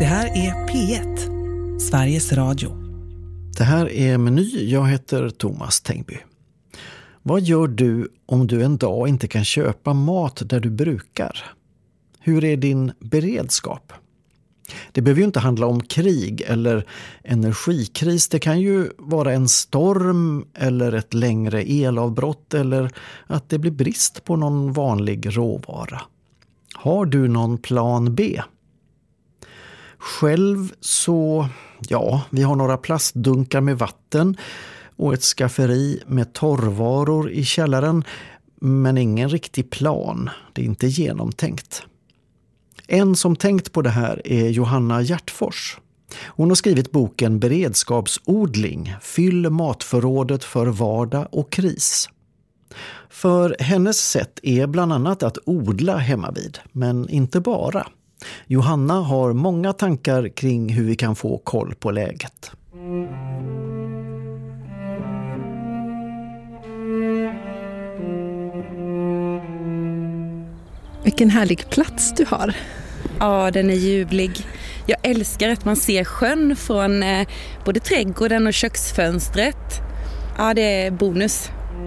Det här är P1, Sveriges Radio. Det här är Meny, jag heter Thomas Tengby. Vad gör du om du en dag inte kan köpa mat där du brukar? Hur är din beredskap? Det behöver ju inte handla om krig eller energikris. Det kan ju vara en storm eller ett längre elavbrott eller att det blir brist på någon vanlig råvara. Har du någon plan B? Själv så, vi har några plastdunkar med vatten och ett skafferi med torrvaror i källaren, men ingen riktig plan. Det är inte genomtänkt. En som tänkt på det här är Johanna Hjärtfors. Hon har skrivit boken Beredskapsodling, fyll matförrådet för vardag och kris. För hennes sätt är bland annat att odla hemmavid, men inte bara. Johanna har många tankar kring hur vi kan få koll på läget. Vilken härlig plats du har. Ja, den är ljuvlig. Jag älskar att man ser sjön från både trädgården och köksfönstret. Ja, det är bonus.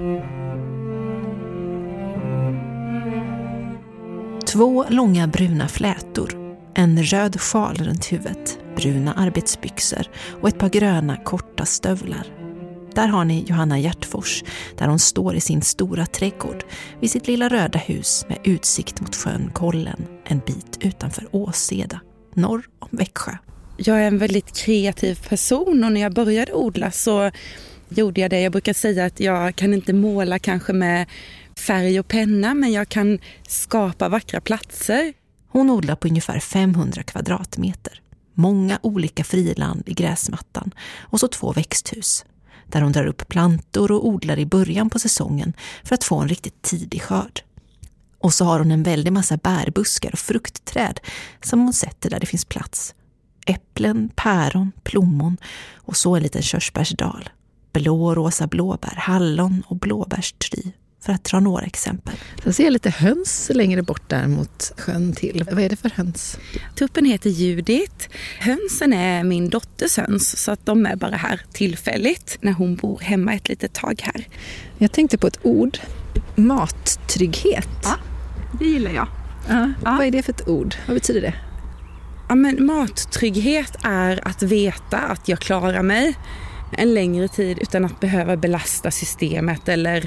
2 långa bruna flätor, en röd sjal runt huvudet, bruna arbetsbyxor och ett par gröna korta stövlar. Där har ni Johanna Hjärtfors, där hon står i sin stora trädgård vid sitt lilla röda hus med utsikt mot sjön Kollen, en bit utanför Åseda, norr om Växjö. Jag är en väldigt kreativ person och när jag började odla så gjorde jag det. Jag brukar säga att jag kan inte måla kanske med färg och penna, men jag kan skapa vackra platser. Hon odlar på ungefär 500 kvadratmeter. Många olika friland i gräsmattan och så 2 växthus. Där hon drar upp plantor och odlar i början på säsongen för att få en riktigt tidig skörd. Och så har hon en väldig massa bärbuskar och fruktträd som hon sätter där det finns plats. Äpplen, päron, plommon och så en liten körsbärsdal. Blå och rosa blåbär, hallon och blåbärstry. För att dra några exempel. Så ser jag lite höns längre bort där mot sjön till. Vad är det för höns? Tuppen heter Judith. Hönsen är min dotters höns så att de är bara här tillfälligt när hon bor hemma ett litet tag här. Jag tänkte på ett ord. Mattrygghet. Ja, det gillar jag. Ja. Vad är det för ett ord? Vad betyder det? Ja, men mattrygghet är att veta att jag klarar mig en längre tid utan att behöva belasta systemet eller...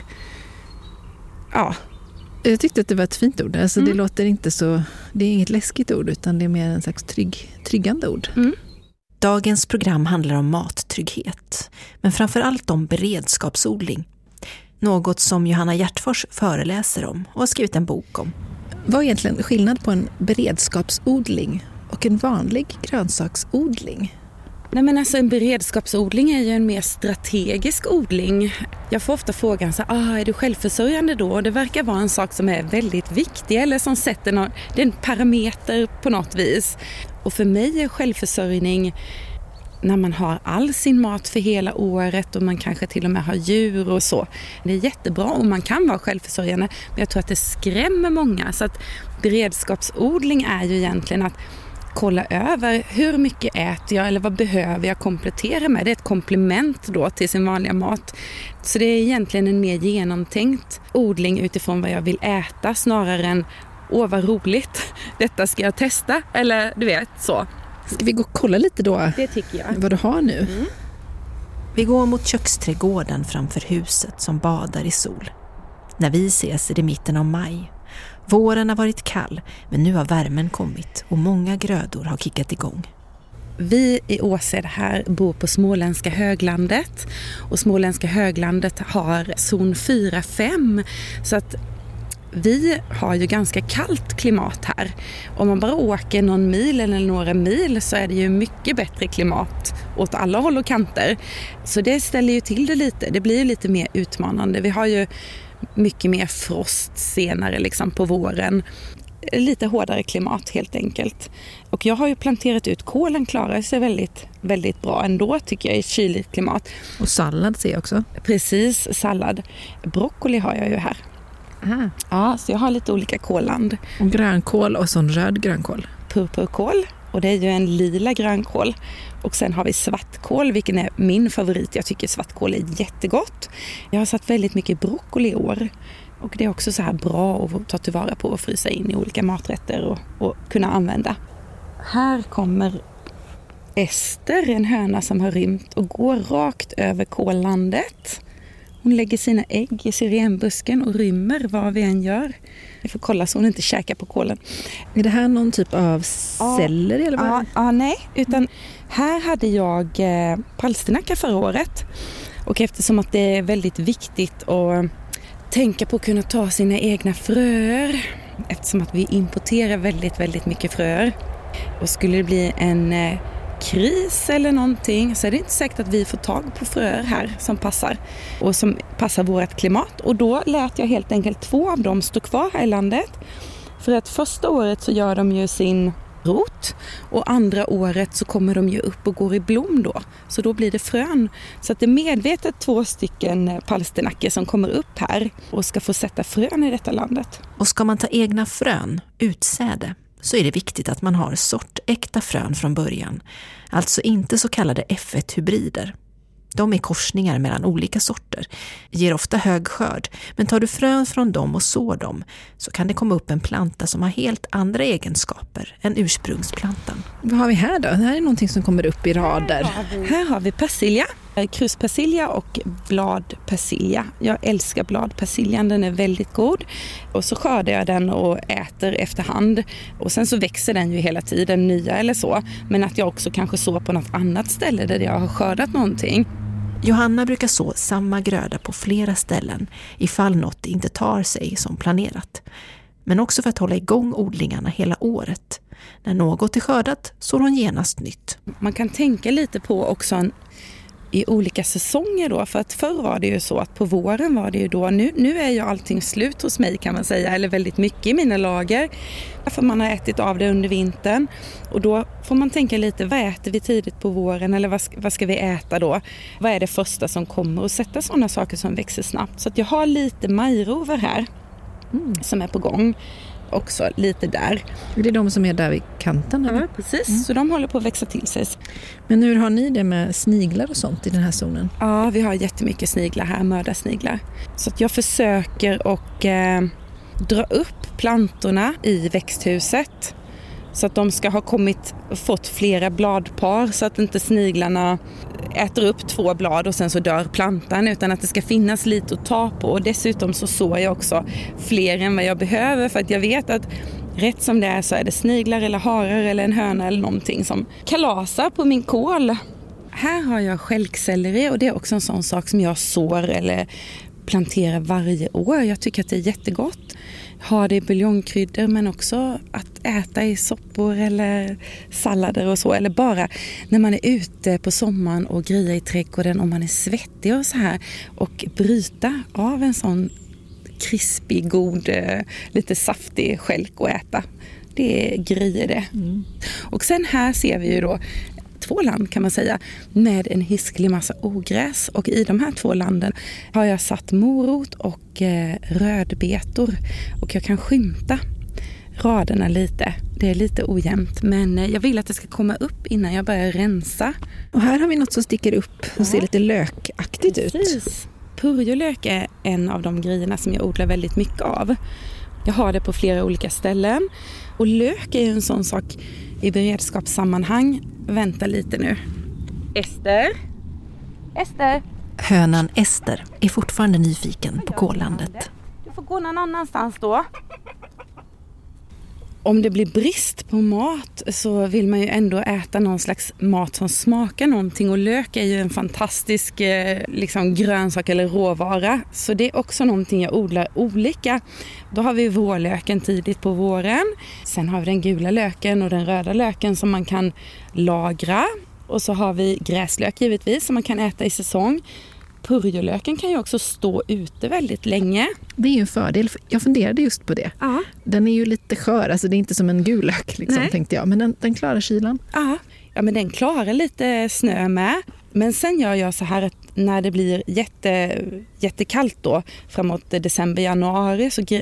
Ja. Jag tyckte att det var ett fint ord. Alltså det låter inte så... Det är inget läskigt ord utan det är mer en slags tryggande ord. Mm. Dagens program handlar om mattrygghet. Men framförallt om beredskapsodling. Något som Johanna Hjärtfors föreläser om och har skrivit en bok om. Vad är egentligen skillnad på en beredskapsodling och en vanlig grönsaksodling? Nej, men alltså en beredskapsodling är ju en mer strategisk odling. Jag får ofta frågan så är du självförsörjande då? Det verkar vara en sak som är väldigt viktig eller som sätter det är en parameter på något vis. Och för mig är självförsörjning när man har all sin mat för hela året och man kanske till och med har djur och så. Det är jättebra om man kan vara självförsörjande, men jag tror att det skrämmer många. Så att beredskapsodling är ju egentligen att kolla över hur mycket äter jag eller vad behöver jag komplettera med. Det är ett komplement då till sin vanliga mat. Så det är egentligen en mer genomtänkt odling utifrån vad jag vill äta snarare än vad roligt, detta ska jag testa eller du vet så. Ska vi gå och kolla lite då? Det tycker jag. Vad du har nu? Mm. Vi går mot köksträdgården framför huset som badar i sol. När vi ses är det mitten av maj. Våren har varit kall, men nu har värmen kommit och många grödor har kickat igång. Vi i Åseda här bor på Småländska höglandet och Småländska höglandet har zon 4-5 så att vi har ju ganska kallt klimat här. Om man bara åker någon mil eller några mil så är det ju mycket bättre klimat åt alla håll och kanter. Så det ställer ju till det lite. Det blir ju lite mer utmanande. Vi har ju mycket mer frost senare liksom på våren. Lite hårdare klimat helt enkelt. Och jag har ju planterat ut kålen, klarar sig väldigt, väldigt bra ändå tycker jag i kyligt klimat. Och sallad ser jag också. Precis, sallad. Broccoli har jag ju här. Ja, så jag har lite olika kålland. Och grönkål och sån röd grönkål. Purpurkål Och det är ju en lila grönkål. Och sen har vi svartkål, vilken är min favorit. Jag tycker svartkål är jättegott. Jag har satt väldigt mycket broccoli i år. Och det är också så här bra att ta tillvara på och frysa in i olika maträtter och kunna använda. Här kommer Ester, en höna som har rymt och går rakt över kållandet. Hon lägger sina ägg i syrenbusken och rymmer vad vi än gör. Vi får kolla så hon inte käkar på kålen. Är det här någon typ av celler? Eller vad? Nej, utan här hade jag palsternacka förra året. Och eftersom att det är väldigt viktigt att tänka på att kunna ta sina egna fröer. Eftersom att vi importerar väldigt, väldigt mycket fröer. Och skulle det bli en kris eller någonting så är det inte säkert att vi får tag på fröer här som passar. Och som passar vårt klimat. Och då lät jag helt enkelt 2 av dem stå kvar här i landet. För att första året så gör de ju sin rot. Och andra året så kommer de ju upp och går i blom då. Så då blir det frön. Så att det är medvetet 2 stycken palsternackor som kommer upp här och ska få sätta frön i detta landet. Och ska man ta egna frön, utsäde, så är det viktigt att man har sortäkta frön från början. Alltså inte så kallade F1-hybrider. De är korsningar mellan olika sorter, ger ofta hög skörd, men tar du frön från dem och sår dem så kan det komma upp en planta som har helt andra egenskaper än ursprungsplantan. Vad har vi här då? Det här är någonting som kommer upp i rader. Här har vi persilja, kruspersilja och bladpersilja. Jag älskar bladpersiljan, den är väldigt god. Och så skördar jag den och äter efterhand. Och sen så växer den ju hela tiden, nya eller så. Men att jag också kanske sår på något annat ställe där jag har skördat någonting. Johanna brukar så samma gröda på flera ställen ifall något inte tar sig som planerat. Men också för att hålla igång odlingarna hela året. När något är skördat så hon genast nytt. Man kan tänka lite på också i olika säsonger då. För att förr var det ju så att på våren var det ju då, nu är ju allting slut hos mig kan man säga. Eller väldigt mycket i mina lager. För man har ätit av det under vintern. Och då får man tänka lite, vad äter vi tidigt på våren? Eller vad ska vi äta då? Vad är det första som kommer? Och sätta sådana saker som växer snabbt. Så att jag har lite majrover här som är på gång. Också lite där. Det är de som är där vid kanten? Eller? Ja, precis. Så de håller på att växa till sig. Men hur har ni det med sniglar och sånt i den här zonen? Ja, vi har jättemycket sniglar här, mördarsniglar. Så att jag försöker att dra upp plantorna i växthuset. Så att de ska ha fått flera bladpar så att inte sniglarna äter upp 2 blad och sen så dör plantan, utan att det ska finnas lite att ta på. Och dessutom så sår jag också fler än vad jag behöver, för att jag vet att rätt som det är så är det sniglar eller harar eller en höna eller någonting som kalasar på min kål. Här har jag stjälkselleri och det är också en sån sak som jag sår eller planterar varje år. Jag tycker att det är jättegott. Ha det i buljongkryddor men också att äta i soppor eller sallader och så. Eller bara när man är ute på sommaren och grejer i trädgården och man är svettig och så här. Och bryta av en sån krispig, god, lite saftig stjälk och äta. Det är grejer det. Och sen här ser vi ju då 2 land kan man säga med en hisklig massa ogräs, och i de här 2 landen har jag satt morot och rödbetor och jag kan skymta raderna lite. Det är lite ojämnt men jag vill att det ska komma upp innan jag börjar rensa. Och här har vi något som sticker upp och ser lite lökaktigt ut. Precis. Purjolök är en av de grejerna som jag odlar väldigt mycket av. Jag har det på flera olika ställen och lök är ju en sån sak i beredskapssammanhang. Vänta lite nu. Ester? Hönan Ester är fortfarande nyfiken på kållandet. Du får gå någon annanstans då. Om det blir brist på mat så vill man ju ändå äta någon slags mat som smakar någonting. Och lök är ju en fantastisk grönsak eller råvara. Så det är också någonting jag odlar olika. Då har vi vårlöken tidigt på våren. Sen har vi den gula löken och den röda löken som man kan lagra. Och så har vi gräslök givetvis som man kan äta i säsong. Purjolöken kan ju också stå ute väldigt länge. Det är ju en fördel. Jag funderade just på det. Ja. Den är ju lite skör, alltså det är inte som en gul lök tänkte jag. Men den klarar kylan. Ja, men den klarar lite snö med. Men sen gör jag så här att när det blir jättekallt då, framåt december, januari, så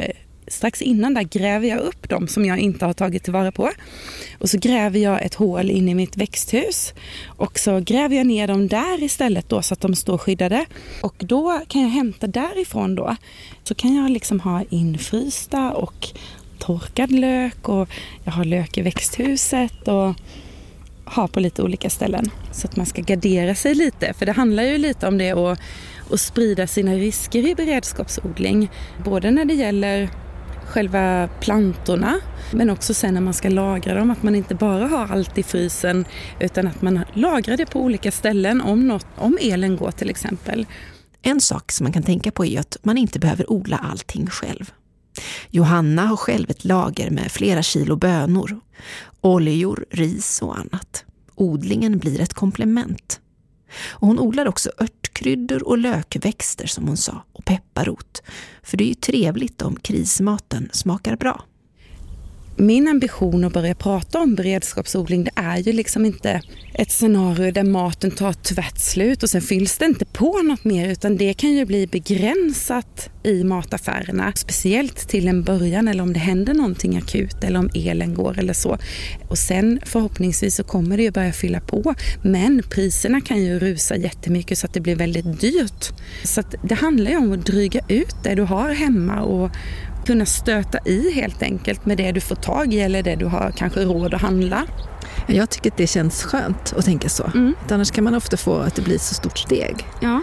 strax innan där gräver jag upp dem som jag inte har tagit tillvara på. Och så gräver jag ett hål in i mitt växthus. Och så gräver jag ner dem där istället då så att de står skyddade. Och då kan jag hämta därifrån då. Så kan jag liksom ha infrysta och torkad lök. Och jag har lök i växthuset och ha på lite olika ställen. Så att man ska gardera sig lite. För det handlar ju lite om det och sprida sina risker i beredskapsodling. Både när det gäller själva plantorna men också sen när man ska lagra dem. Att man inte bara har allt i frysen utan att man lagrar det på olika ställen om elen går till exempel. En sak som man kan tänka på är att man inte behöver odla allting själv. Johanna har själv ett lager med flera kilo bönor, oljor, ris och annat. Odlingen blir ett komplement. Och hon odlar också örtkryddor och lökväxter som hon sa och pepparrot. För det är ju trevligt om krismaten smakar bra. Min ambition att börja prata om beredskapsodling, det är ju liksom inte ett scenario där maten tar tvärt slut och sen fylls det inte på något mer, utan det kan ju bli begränsat i mataffärerna. Speciellt till en början eller om det händer någonting akut eller om elen går eller så. Och sen förhoppningsvis så kommer det ju börja fylla på, men priserna kan ju rusa jättemycket så att det blir väldigt dyrt. Så att det handlar ju om att dryga ut det du har hemma och kunna stöta i helt enkelt med det du får tag i eller det du har kanske råd att handla. Jag tycker att det känns skönt att tänka så. Annars kan man ofta få att det blir så stort steg. Ja.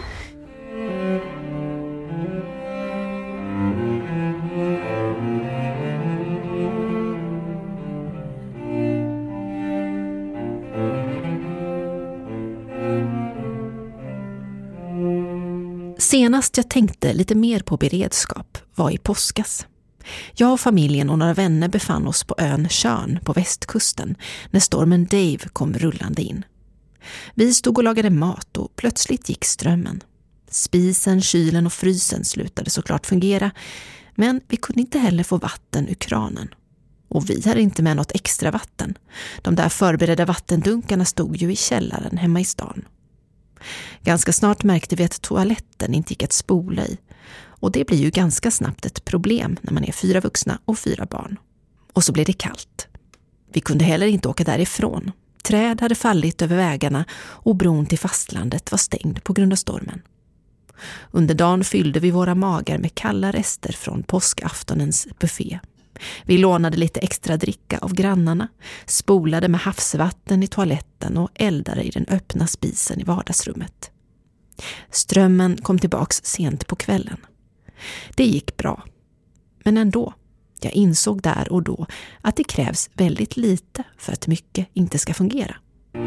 Senast jag tänkte lite mer på beredskap var i påskas. Jag och familjen och några vänner befann oss på ön Tjörn på västkusten när stormen Dave kom rullande in. Vi stod och lagade mat och plötsligt gick strömmen. Spisen, kylen och frysen slutade såklart fungera, men vi kunde inte heller få vatten ur kranen. Och vi hade inte med något extra vatten. De där förberedda vattendunkarna stod ju i källaren hemma i stan. Ganska snart märkte vi att toaletten inte gick att spola i. Och det blir ju ganska snabbt ett problem när man är 4 vuxna och 4 barn. Och så blev det kallt. Vi kunde heller inte åka därifrån. Träd hade fallit över vägarna och bron till fastlandet var stängd på grund av stormen. Under dagen fyllde vi våra magar med kalla rester från påskaftonens buffé. Vi lånade lite extra dricka av grannarna, spolade med havsvatten i toaletten och eldade i den öppna spisen i vardagsrummet. Strömmen kom tillbaks sent på kvällen. Det gick bra. Men ändå, jag insåg där och då att det krävs väldigt lite för att mycket inte ska fungera.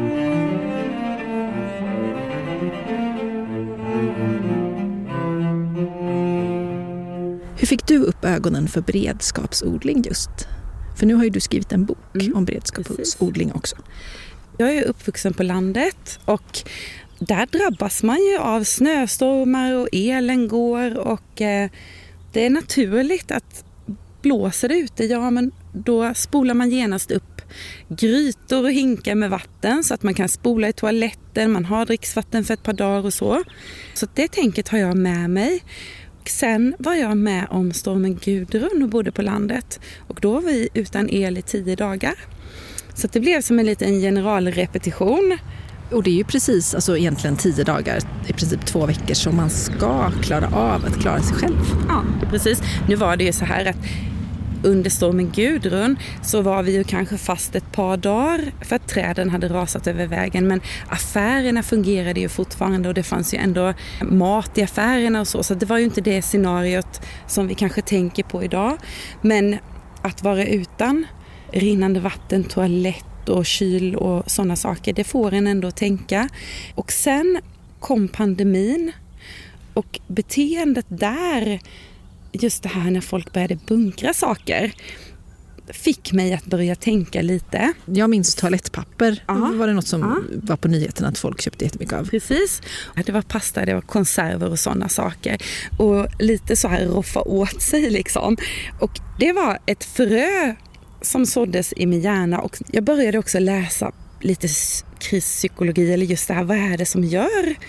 Hur fick du upp ögonen för beredskapsodling just? För nu har ju du skrivit en bok om beredskapsodling också. Jag är uppvuxen på landet och där drabbas man ju av snöstormar och elen går och det är naturligt att blåser det ute, ja men då spolar man genast upp grytor och hinkar med vatten så att man kan spola i toaletten, man har dricksvatten för ett par dagar och så. Så det tänket har jag med mig. Sen var jag med om stormen Gudrun och bodde på landet och då var vi utan el i 10 dagar. Så det blev som en liten generalrepetition. Och det är ju precis, alltså egentligen 10 dagar, i princip 2 veckor som man ska klara av att klara sig själv. Ja, precis. Nu var det ju så här att under stormen Gudrun så var vi ju kanske fast ett par dagar för att träden hade rasat över vägen. Men affärerna fungerade ju fortfarande och det fanns ju ändå mat i affärerna och så. Så det var ju inte det scenariot som vi kanske tänker på idag. Men att vara utan rinnande vatten, toalett och kyl och sådana saker, det får en ändå tänka. Och sen kom pandemin och beteendet där, just det här när folk började bunkra saker, fick mig att börja tänka lite. Jag minns toalettpapper. Var det något som var på nyheterna att folk köpte jättemycket av? Precis. Det var pasta, det var konserver och sådana saker. Och lite så här roffa åt sig liksom. Och det var ett frö som såddes i min hjärna och jag började också läsa lite krispsykologi eller just det här, vad är det som gör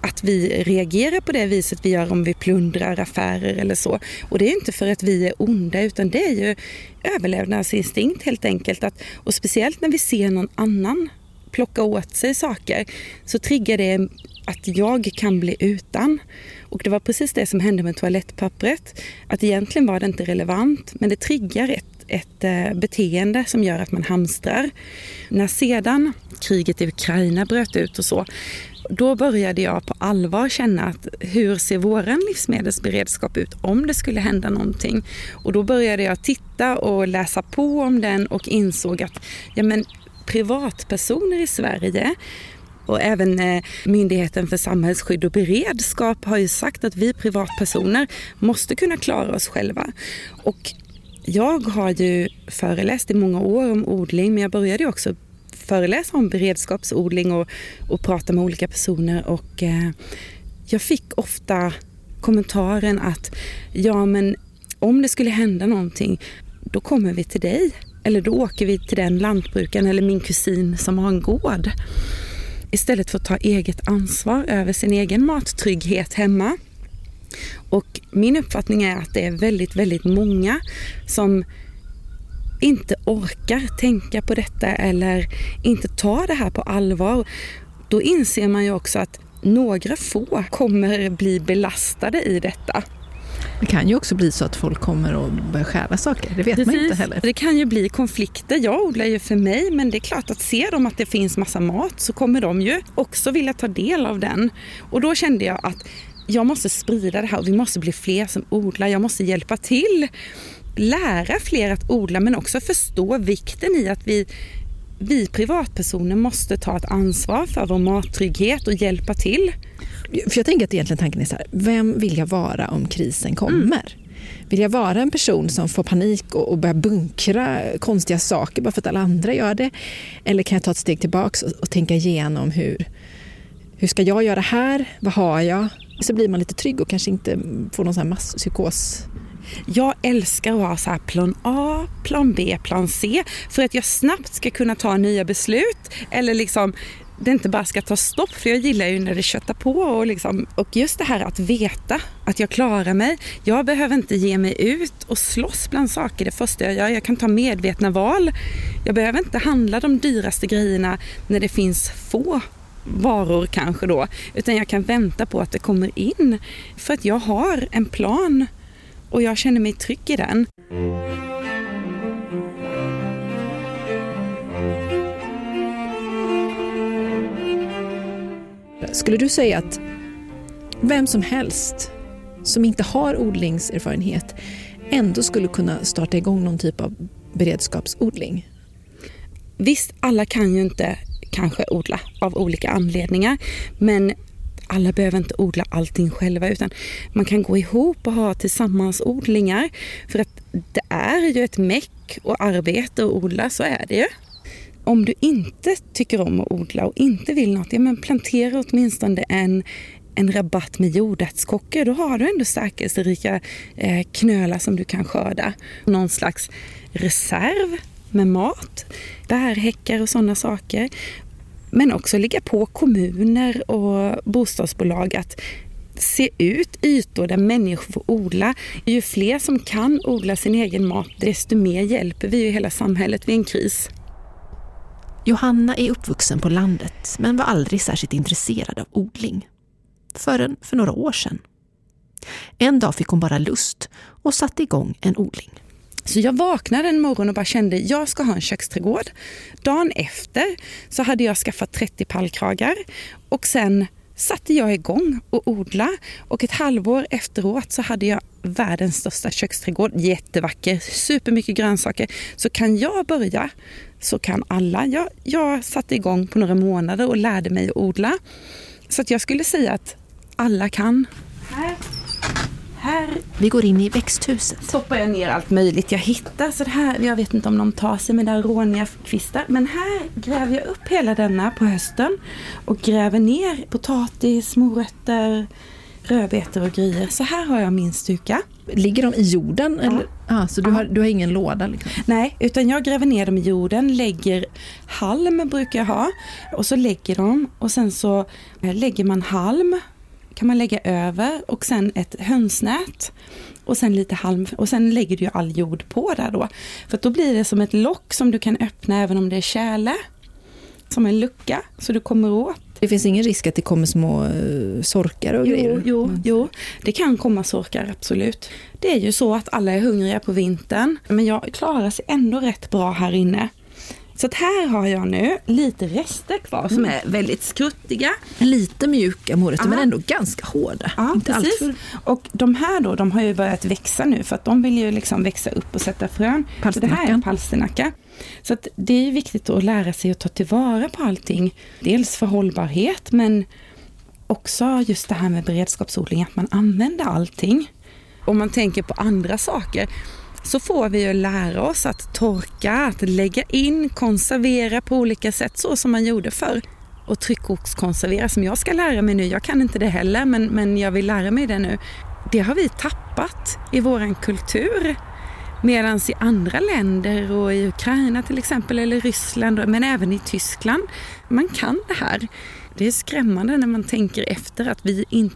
att vi reagerar på det viset vi gör om vi plundrar affärer eller så. Och det är inte för att vi är onda, utan det är ju överlevnadsinstinkt helt enkelt. Och speciellt när vi ser någon annan plocka åt sig saker så triggar det att jag kan bli utan. Och det var precis det som hände med toalettpappret. Att egentligen var det inte relevant, men det triggar ett beteende som gör att man hamstrar. När sedan kriget i Ukraina bröt ut och så, då började jag på allvar känna att hur ser våran livsmedelsberedskap ut om det skulle hända någonting. Och då började jag titta och läsa på om den och insåg att privatpersoner i Sverige och även Myndigheten för samhällsskydd och beredskap har ju sagt att vi privatpersoner måste kunna klara oss själva. Och jag har ju föreläst i många år om odling, men jag började också föreläsa om beredskapsodling och prata med olika personer. Och jag fick ofta kommentaren att om det skulle hända någonting, då kommer vi till dig. Eller då åker vi till den lantbrukaren eller min kusin som har en gård. Istället för att ta eget ansvar över sin egen mattrygghet hemma. Och min uppfattning är att det är väldigt, väldigt många som inte orkar tänka på detta eller inte tar det här på allvar. Då inser man ju också att några få kommer bli belastade i detta. Det kan ju också bli så att folk kommer att börja stjäla saker. Det vet man inte heller. Det kan ju bli konflikter. Jag odlar ju för mig, men det är klart att ser de att det finns massa mat så kommer de ju också vilja ta del av den. Och då kände jag att jag måste sprida det här och vi måste bli fler som odlar. Jag måste hjälpa till, lära fler att odla, men också förstå vikten i att vi privatpersoner måste ta ett ansvar för vår mattrygghet och hjälpa till. För jag tänker att egentligen tanken är så här, vem vill jag vara om krisen kommer? Vill jag vara en person som får panik och börjar bunkra konstiga saker bara för att alla andra gör det? Eller kan jag ta ett steg tillbaka och tänka igenom hur ska jag göra här? Vad har jag? Så blir man lite trygg och kanske inte får någon sån här masspsykos. Jag älskar att ha så här plan A, plan B, plan C för att jag snabbt ska kunna ta nya beslut eller liksom det inte bara ska ta stopp, för jag gillar ju när det köttar på och just det här att veta att jag klarar mig. Jag behöver inte ge mig ut och slåss bland saker det första jag gör. Jag kan ta medvetna val. Jag behöver inte handla de dyraste grejerna när det finns få varor kanske då, utan jag kan vänta på att det kommer in för att jag har en plan och jag känner mig trygg i den. Skulle du säga att vem som helst som inte har odlingserfarenhet ändå skulle kunna starta igång någon typ av beredskapsodling? Visst, alla kan ju inte kanske odla av olika anledningar, men alla behöver inte odla allting själva, utan man kan gå ihop och ha tillsammans odlingar, för att det är ju ett meck och arbete att odla, så är det ju. Om du inte tycker om att odla och inte vill något, men plantera åtminstone en rabatt med jordärtskockor. Då har du ändå stärkelserika knölar som du kan skörda. Någon slags reserv med mat, bärhäckar och sådana saker. Men också ligga på kommuner och bostadsbolag att se ut ytor där människor får odla. Ju fler som kan odla sin egen mat, desto mer hjälper vi ju hela samhället vid en kris. Johanna är uppvuxen på landet men var aldrig särskilt intresserad av odling. Förrän för några år sedan. En dag fick hon bara lust och satte igång en odling. Så jag vaknade en morgon och bara kände att jag ska ha en köksträdgård. Dagen efter så hade jag skaffat 30 pallkragar och sen satte jag igång och odla. Och ett halvår efteråt så hade jag världens största köksträdgård. Jättevacker, supermycket grönsaker. Så kan jag börja så kan alla. Jag satte igång på några månader och lärde mig att odla. Så att jag skulle säga att alla kan. Här Vi går in i växthuset. stoppar jag ner allt möjligt jag hittar. Så det här, jag vet inte om de tar sig med där råniga kvistar. Men här gräver jag upp hela denna på hösten. Och gräver ner potatis, morötter, rödbetor och grejer. Så här har jag min stuka. Ligger de i jorden? Ja. Eller? Så du har ingen låda? Liksom. Nej, utan jag gräver ner dem i jorden, lägger halm brukar jag ha. Och så lägger de och sen så lägger man halm kan man lägga över och sen ett hönsnät och sen lite halm och sen lägger du all jord på där då. För att då blir det som ett lock som du kan öppna även om det är tjäle. Som en lucka så du kommer åt. Det finns ingen risk att det kommer små sorkar och grejer? Jo, det kan komma sorkar, absolut. Det är ju så att alla är hungriga på vintern, men jag klarar sig ändå rätt bra här inne. Så att här har jag nu lite rester kvar som är väldigt skruttiga. Lite mjuka morötter men ändå ganska hårda. Ja, inte precis. alltför... Och de här då, de har ju börjat växa nu för att de vill ju liksom växa upp och sätta frön. Så det här är palsternacka. Så att det är ju viktigt att lära sig att ta tillvara på allting. Dels för hållbarhet men också just det här med beredskapsodling, att man använder allting. Om man tänker på andra saker så får vi ju lära oss att torka, att lägga in, konservera på olika sätt så som man gjorde förr. Och tryckkokskonservera som jag ska lära mig nu. Jag kan inte det heller men jag vill lära mig det nu. Det har vi tappat i våran kultur. Medan i andra länder och i Ukraina till exempel eller Ryssland men även i Tyskland, man kan det här. Det är skrämmande när man tänker efter att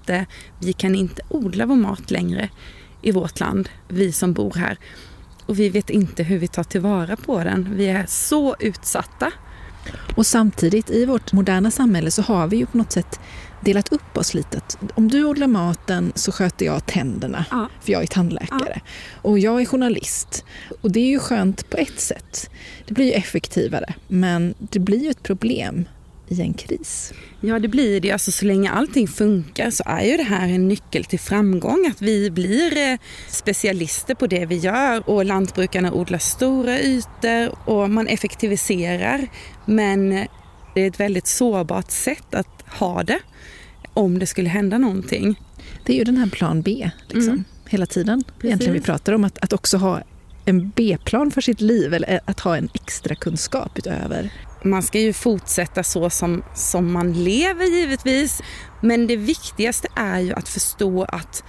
vi kan inte odla vår mat längre i vårt land, vi som bor här. Och vi vet inte hur vi tar tillvara på den. Vi är så utsatta. Och samtidigt i vårt moderna samhälle så har vi ju på något sätt delat upp oss lite. Om du odlar maten så sköter jag tänderna, för jag är tandläkare. Och jag är journalist. Och det är ju skönt på ett sätt. Det blir ju effektivare, men det blir ju ett problem i en kris. Ja, det blir det. Alltså, så länge allting funkar så är ju det här en nyckel till framgång. Att vi blir specialister på det vi gör och lantbrukarna odlar stora ytor och man effektiviserar. Men det är ett väldigt sårbart sätt att ha det om det skulle hända någonting. Det är ju den här plan B liksom, hela tiden. Precis. Egentligen vi pratar om att också ha en B-plan för sitt liv eller att ha en extra kunskap utöver. Man ska ju fortsätta så som man lever givetvis. Men det viktigaste är ju att förstå att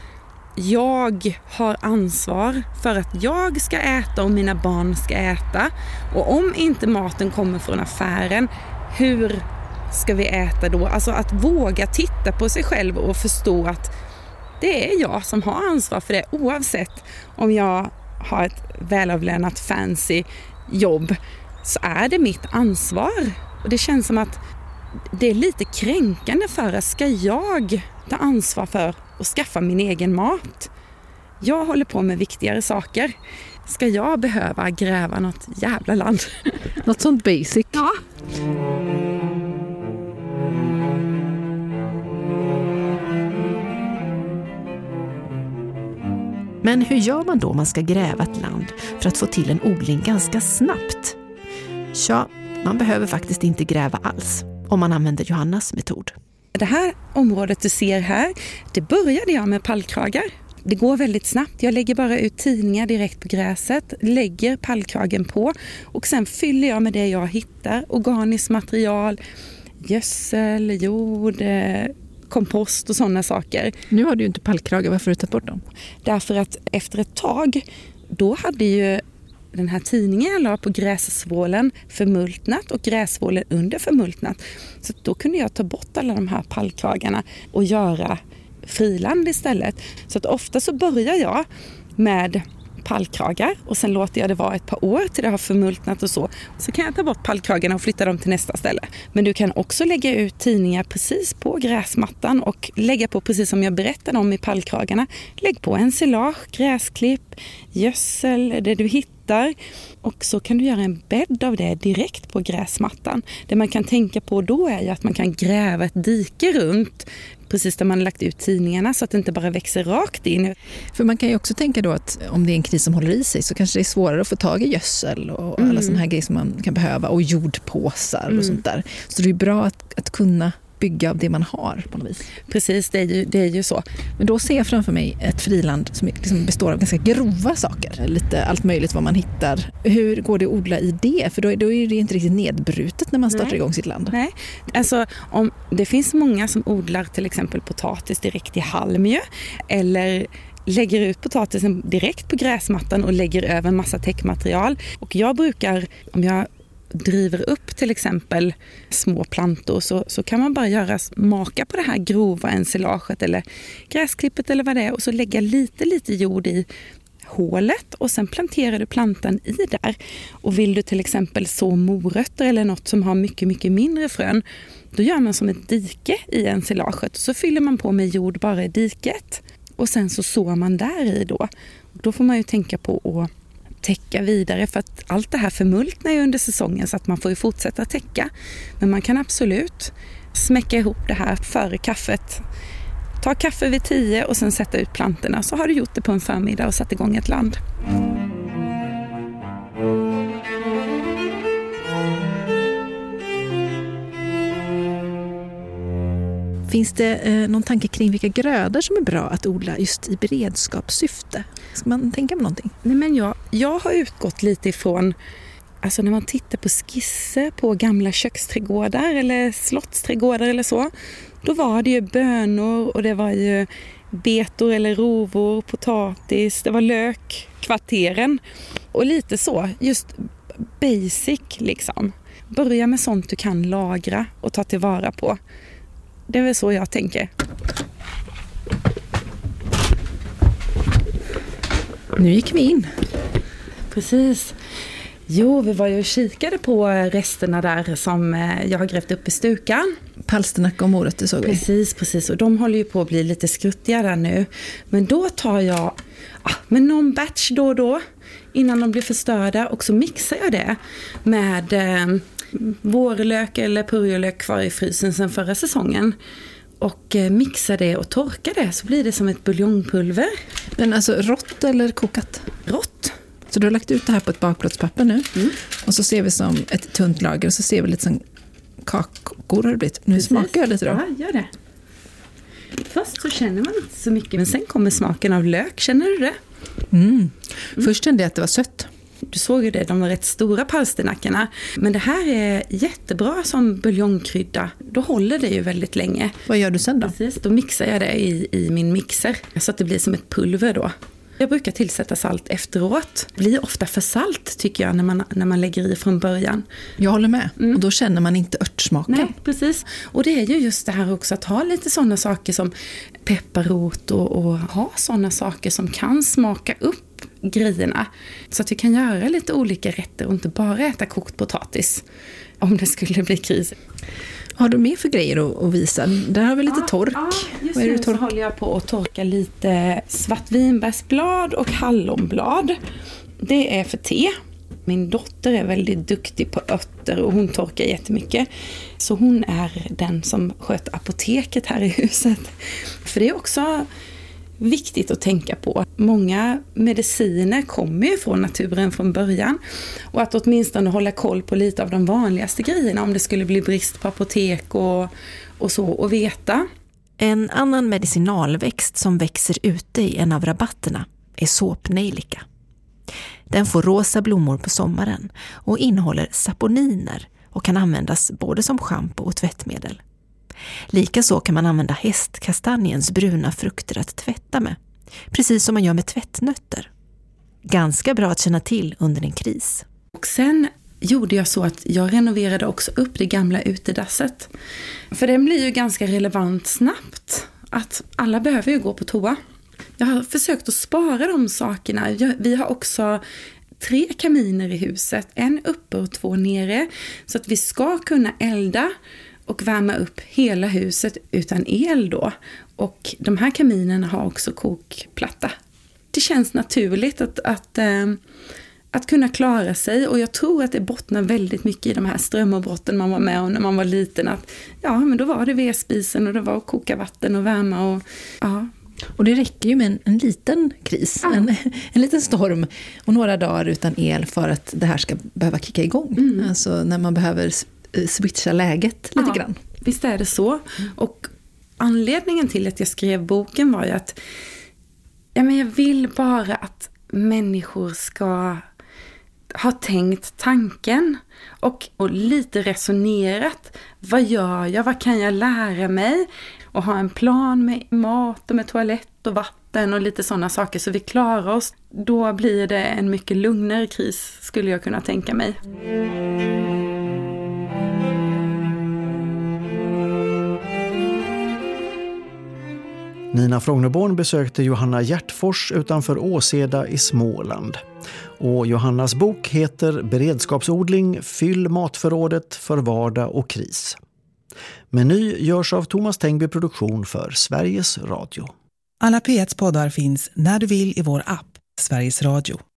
jag har ansvar för att jag ska äta och mina barn ska äta. Och om inte maten kommer från affären, hur ska vi äta då? Alltså att våga titta på sig själv och förstå att det är jag som har ansvar för det. Oavsett om jag har ett välavlönat fancy jobb så är det mitt ansvar. Och det känns som att det är lite kränkande för att ska jag ta ansvar för att skaffa min egen mat? Jag håller på med viktigare saker. Ska jag behöva gräva något jävla land? Något sånt basic. Ja. Men hur gör man då om man ska gräva ett land för att få till en odling ganska snabbt? Ja, man behöver faktiskt inte gräva alls om man använder Johannas metod. Det här området du ser här, det började jag med pallkragar. Det går väldigt snabbt. Jag lägger bara ut tidningar direkt på gräset, lägger pallkragen på och sen fyller jag med det jag hittar. Organiskt material, gödsel, jord, kompost och sådana saker. Nu har du ju inte pallkragar, varför har du tagit bort dem? Därför att efter ett tag, då hade ju den här tidningen jag la på grässvålen förmultnat och grässvålen under förmultnat. Så då kunde jag ta bort alla de här pallkragarna och göra friland istället. Så att ofta så börjar jag med pallkragar och sen låter jag det vara ett par år till det har förmultnat och så. Så kan jag ta bort pallkragarna och flytta dem till nästa ställe. Men du kan också lägga ut tidningar precis på gräsmattan och lägga på precis som jag berättade om i pallkragarna. Lägg på ensilage, gräsklipp, gödsel, det du hittar. Och så kan du göra en bädd av det direkt på gräsmattan. Det man kan tänka på då är ju att man kan gräva ett dike runt precis där man har lagt ut tidningarna så att det inte bara växer rakt in. För man kan ju också tänka då att om det är en kris som håller i sig så kanske det är svårare att få tag i gödsel och alla sådana här grejer som man kan behöva och jordpåsar och sånt där. Så det är bra att kunna bygga av det man har på något vis. Precis, det är ju så. Men då ser jag framför mig ett friland som liksom består av ganska grova saker. Lite allt möjligt vad man hittar. Hur går det att odla i det? För då är det inte riktigt nedbrutet när man startar igång sitt land. Nej, alltså det finns många som odlar till exempel potatis direkt i halmjö eller lägger ut potatisen direkt på gräsmattan och lägger över en massa täckmaterial. Och jag brukar, om jag driver upp till exempel små plantor så kan man bara maka på det här grova ensilaget eller gräsklippet eller vad det är och så lägga lite jord i hålet och sen planterar du plantan i där. Och vill du till exempel så morötter eller något som har mycket, mycket mindre frön, då gör man som ett dike i ensilaget. Så fyller man på med jord bara i diket och sen så sår man där i då. Då får man ju tänka på att täcka vidare för att allt det här förmultnar ju under säsongen så att man får ju fortsätta täcka. Men man kan absolut smäcka ihop det här före kaffet. Ta kaffe vid 10 och sen sätta ut plantorna så har du gjort det på en förmiddag och satt igång ett land. Finns det någon tanke kring vilka grödor som är bra att odla just i beredskapssyfte? Ska man tänka på någonting? Nej, men jag har utgått lite ifrån, alltså när man tittar på skisser på gamla köksträdgårdar eller slottsträdgårdar eller så, då var det ju bönor och det var ju betor eller rovor, potatis, det var lök, kvarteren och lite så, just basic liksom. Börja med sånt du kan lagra och ta tillvara på. Det är väl så jag tänker. Nu gick vi in. Precis. Jo, vi var ju och kikade på resterna där som jag har grävt upp i stukan. Palsternacka och morötter såg vi. Precis. Och de håller ju på att bli lite skruttiga där nu. Men då tar jag med någon batch då och då innan de blir förstörda och så mixar jag det med vårlök eller purjolök kvar i frysen sedan förra säsongen. Och mixar det och torkar det så blir det som ett buljongpulver. Men alltså rått eller kokat? Rått. Så du har lagt ut det här på ett bakplåtspapper nu. Och så ser vi som ett tunt lager och så ser vi lite som kakor har det blivit. Nu smakar jag lite då. Ja, gör det. Först så känner man inte så mycket men sen kommer smaken av lök. Känner du det? Först kände jag att det var sött. Du såg ju det, de var rätt stora palsternackorna. Men det här är jättebra som buljongkrydda. Då håller det ju väldigt länge. Vad gör du sen då? Precis, då mixar jag det i min mixer. Så att det blir som ett pulver då. Jag brukar tillsätta salt efteråt. Det blir ofta för salt tycker jag när man lägger i från början. Jag håller med. Och då känner man inte örtsmaken. Nej, precis. Och det är ju just det här också att ha lite sådana saker som pepparrot och ha sådana saker som kan smaka upp grejerna. Så att vi kan göra lite olika rätter och inte bara äta kokt potatis om det skulle bli kris. Har du mer för grejer att visa? Där har vi lite tork. Ja, just vad är nu det så håller jag på att torka lite svartvinbärsblad och hallonblad. Det är för te. Min dotter är väldigt duktig på örter och hon torkar jättemycket. Så hon är den som sköter apoteket här i huset. För det är också viktigt att tänka på. Många mediciner kommer ju från naturen från början. Och att åtminstone hålla koll på lite av de vanligaste grejerna om det skulle bli brist på apotek och så och veta. En annan medicinalväxt som växer ute i en av rabatterna är såpnejlika. Den får rosa blommor på sommaren och innehåller saponiner och kan användas både som shampoo och tvättmedel. Likaså kan man använda hästkastanjens bruna frukter att tvätta med, precis som man gör med tvättnötter. Ganska bra att känna till under en kris. Och sen gjorde jag så att jag renoverade också upp det gamla utedasset. För den blir ju ganska relevant snabbt. Att alla behöver ju gå på toa. Jag har försökt att spara de sakerna. Vi har också 3 kaminer i huset. En uppe och 2 nere. Så att vi ska kunna elda och värma upp hela huset utan el då. Och de här kaminerna har också kokplatta. Det känns naturligt att kunna klara sig. Och jag tror att det bottnar väldigt mycket i de här strömavbrotten man var med om när man var liten. Att men då var det vedspisen och det var att koka vatten och värma och ja. Och det räcker ju med en liten kris, en liten storm och några dagar utan el för att det här ska behöva kicka igång. Alltså när man behöver switcha läget lite grann. Visst är det så. Och anledningen till att jag skrev boken var ju att jag vill bara att människor ska ha tänkt tanken och lite resonerat. Vad gör jag? Vad kan jag lära mig? Och ha en plan med mat och med toalett och vatten och lite sådana saker så vi klarar oss. Då blir det en mycket lugnare kris skulle jag kunna tänka mig. Nina Frognerborn besökte Johanna Hjärtfors utanför Åseda i Småland. Och Johannas bok heter Beredskapsodling, fyll matförrådet för vardag och kris. Meny görs av Thomas Tengby Produktion för Sveriges Radio. Alla P1s poddar finns när du vill i vår app, Sveriges Radio.